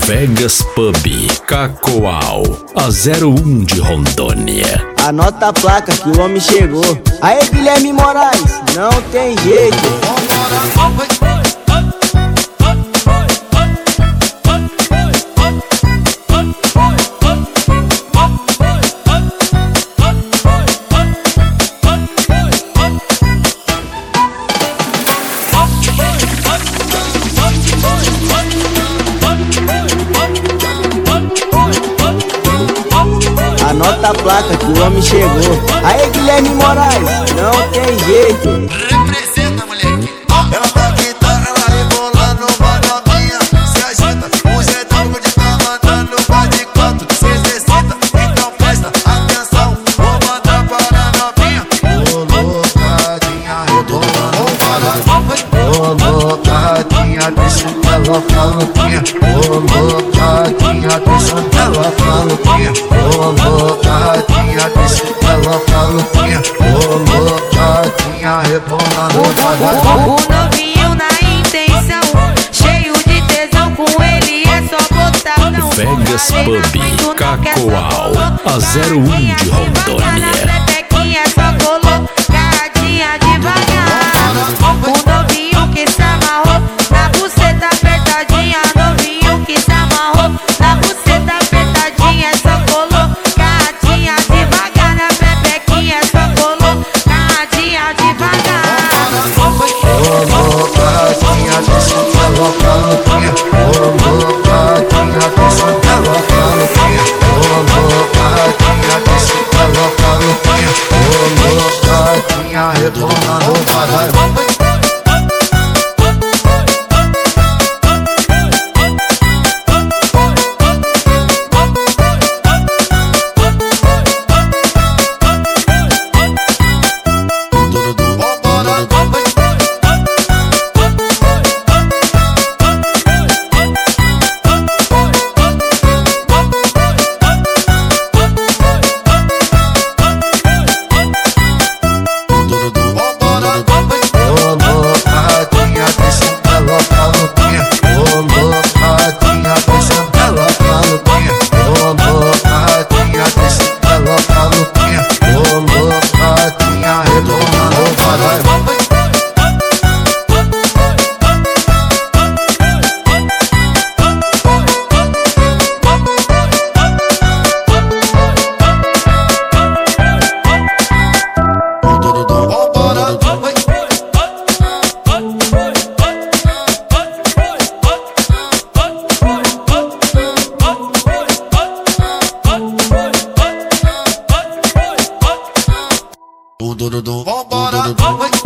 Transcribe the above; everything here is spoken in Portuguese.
Vegas Pub, Cacoal, a 01 de Rondônia. Anota a placa que o homem chegou. Aê, Guilherme Moraes, não tem jeito. Anota a placa que o homem chegou. Aê, Guilherme Moraes, não tem jeito. Representa, moleque. Ela tá quitada, ela rebolando uma novinha. Se agita, o jeitão de tá mandando vai de canto. Se exercita, então presta atenção. Vou mandar para a novinha. Ô loucadinha, rebolando para. Ô loucadinha, deixa ela faluquinha. Ô loucadinha, deixa ela faluquinha. Ô loucadinha, deixa ela faluquinha. Ô loucadinha, rebolando para. O novinho na intenção, cheio de tesão, com ele é só botar. Vegas Pub, Cacoal, a 01 de Rondônia. Pepequinha só colocadinha devagar. O novinho que se amarrou, na buceta apertadinha. Novinho que se amarrou, na buceta apertadinha. Só colocadinha devagar. Na pepequinha só colocadinha devagar. Ô loucadinha, deixa ela faluquinha. Ô loucadinha, deixa ela faluquinha. Ô loucadinha, deixa ela faluquinha. Ô loucadinha, rebolando para. Vambora,